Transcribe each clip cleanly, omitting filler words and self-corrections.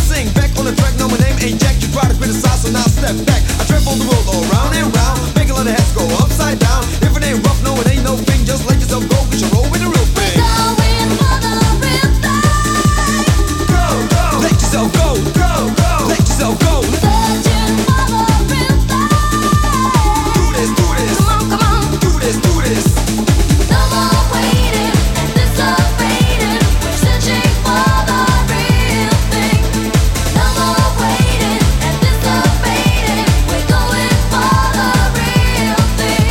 sing back on the track. No, my name ain't Jack. You try to criticize, so now step back. I travel the world all round and round, make a lot of heads go upside down. If it ain't rough, no, it ain't no thing. Just let yourself go, 'cause you roll with the real thing. Going for the real thing. Go, go. Let yourself go, go, go. Let yourself go. Searching for the real thing. Do this, do this. Come on, Do this, do this. no more waiting, anticipating. We're searching for the real thing. No more waiting, anticipating. We're going for the real thing.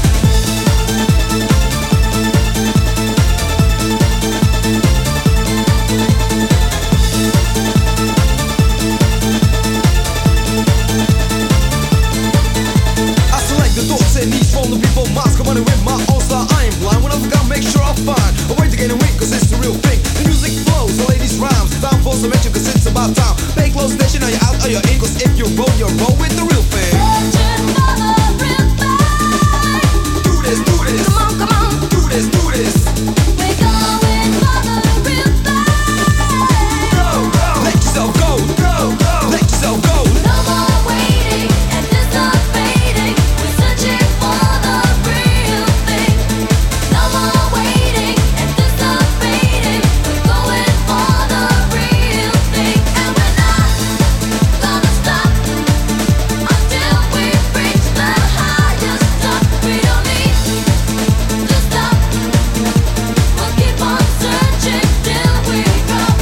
I select the thoughts and needs from the people. Minds combining with my own style. I ain't blind. When I forgot, make sure I find a way to gain a win, 'cause it's the real thing. The music flows, the ladies rhymes. Time for some action, 'cause it's about time. Pay close attention, are you out, are you in? 'Cause if you roll with the real thing. Searching for the real thing. Do this, do this. Come on, Do this, do this. we're going for the real thing. Go, go. Let yourself go, go, go. Let yourself go. No more waiting, anticipating. We're searching for the real thing. No more waiting, anticipating. We're going for the real thing, and we're not gonna stop until we reach the highest top. We don't need to stop. We'll keep on searching till we drop.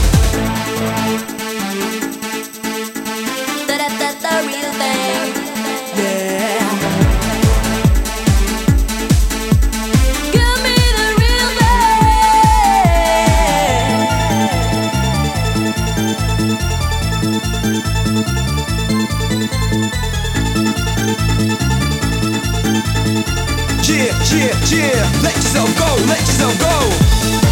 The real thing. Yeah. Give me the real Yeah, yeah, yeah. Let yourself go, let yourself go.